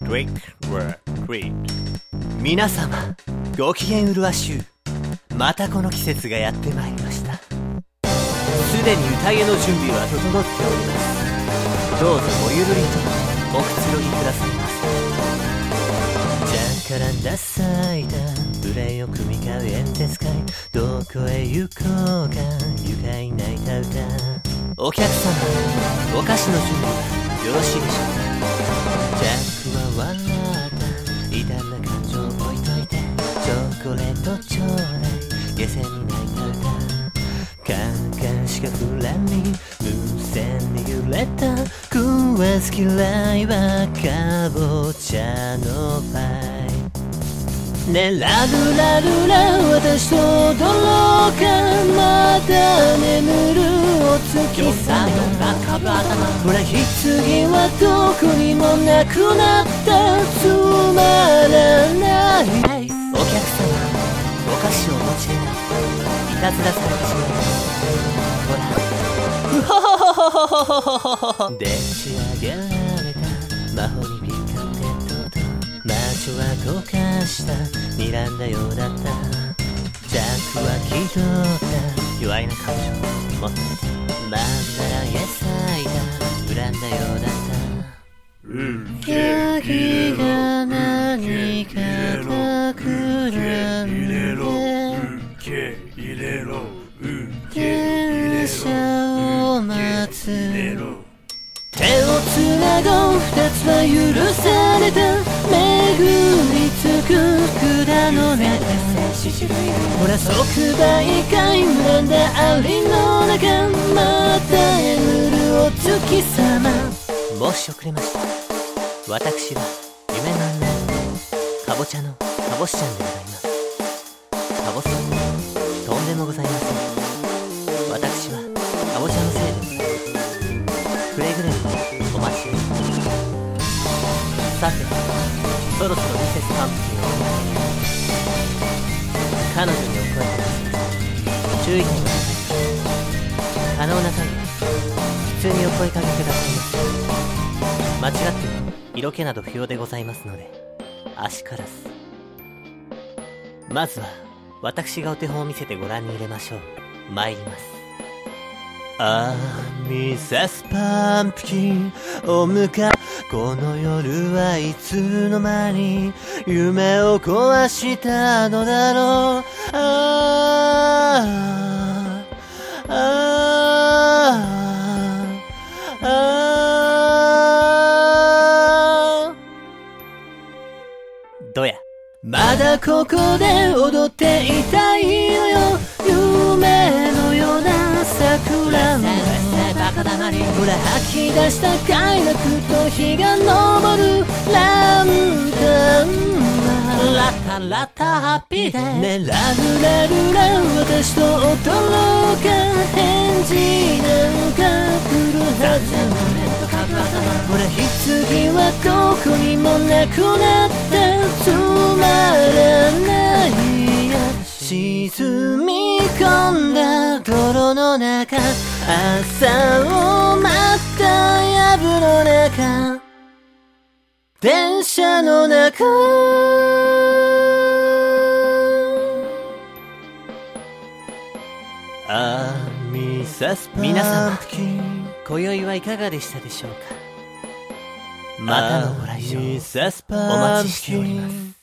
Trick or treat。 皆様ご機嫌うるわしゅう。またこの季節がやってまいりました。すでに宴の準備は整っております。どうぞごゆるりとおくつろぎくださいませ。じゃからんださいだ無礼を組み交う演説会、どこへ行こうか愉快な歌歌。お客様お菓子の準備はよろしいでしょうか。ジャックは笑った異端な感情を置いといて、チョコレートちょうだい下世に泣いた歌。カンカンしか降らに無線に揺れた食わず嫌いはかぼちゃのパイ。ねラルラルラ私と踊ろうか、まだ眠るお月さま。ほら棺はどこにもなくなった、つまらない。お客様お菓子をお持ちでない、いたずらされてしまいます。ほらうほほほほほほほほで仕上げられた魔法にピカテッドと魔女は溶かした睨んだようだった。ジャックは気取った弱いな感情持ってマンダラへ咲いた恨んだようだった。ヤギが何か企んで電車を待つ。手をつなごう二つは許された、巡りつく管の中。ほら即売会なんだアリの中、また眠るお月様。申し遅れました。私は夢の女かぼちゃのかぼしちゃんでございます。かぼさんとんでもございません。私はかぼちゃのせいでございます。くれぐれもお待ちを。さてそろそろミセスパンプキンを彼女にお声がけ注意点が可能な限り普通にお声かけくださいませ。間違っても色気など不要でございますのであしからず。まずは私がお手本を見せてご覧に入れましょう。参ります。ミセスパンプキンお迎え。この夜はいつの間に夢を壊したのだろう。どやまだここで踊っていたいのよ、夢のような桜のほら吐き出した快楽と日が昇るランタンはラタラタハッピーでねラルラルラ私と踊ろうか、返事なんか来るはず。ほら棺はどこにもなくなった、つまらないや沈み込んだ泥の中、朝を待った藪の中、電車の中。ミセスパンプキン皆様今宵はいかがでしたでしょうか。またのご来場お待ちしております。